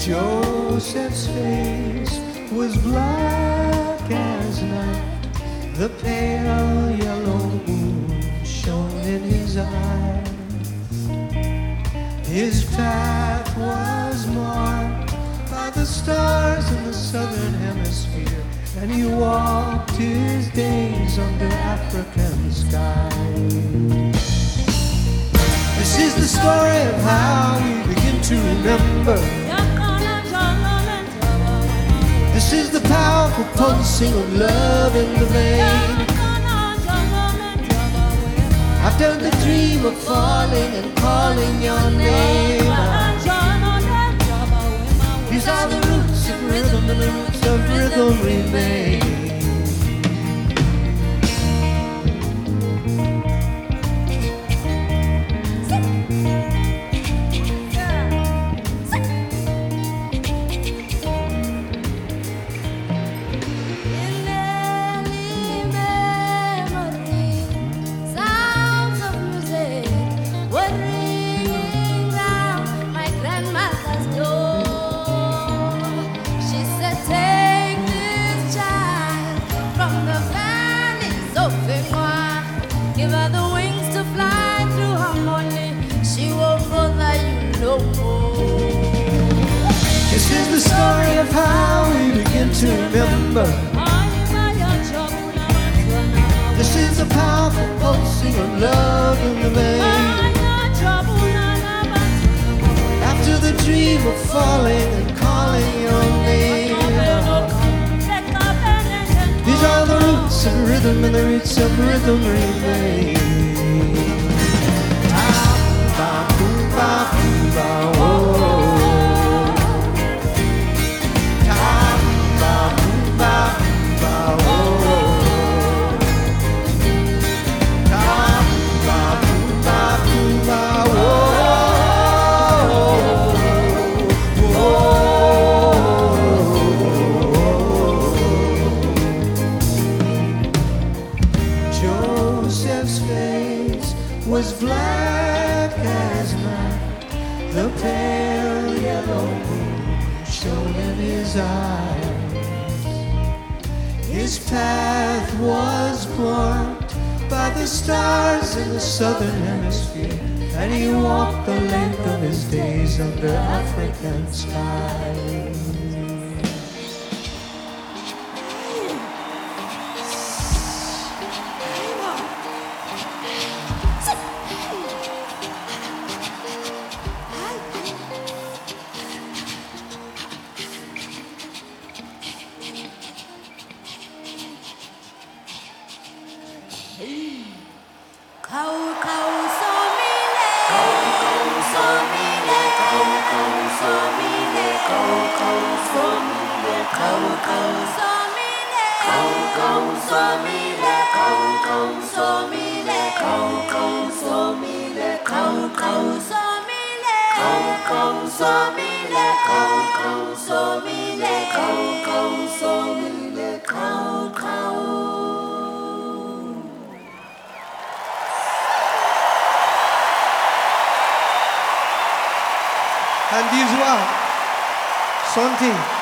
Joseph's face was black as night. The pale yellow moon shone in his eyes. His path was marked by the stars in the southern hemisphere, and he walked his days under African skies. This is the story of how we begin to remember. This is the powerful pulsing of love in the vein. After the dream of falling and calling your name, these are the roots of rhythm, and the roots of rhythm remain. Give her the wings to fly through harmony. She won't bother you no more. This is the story of how we begin to remember. This is the powerful pulsing of love in the vein. After the dream of falling and calling your name, these are the roots of rhythm, and the roots of rhythm remain. Joseph's face was black as night. The pale yellow moon shone in his eyes. His path was marked by the stars in the southern hemisphere, and he walked the length of his days under African skies. And these one, Santi.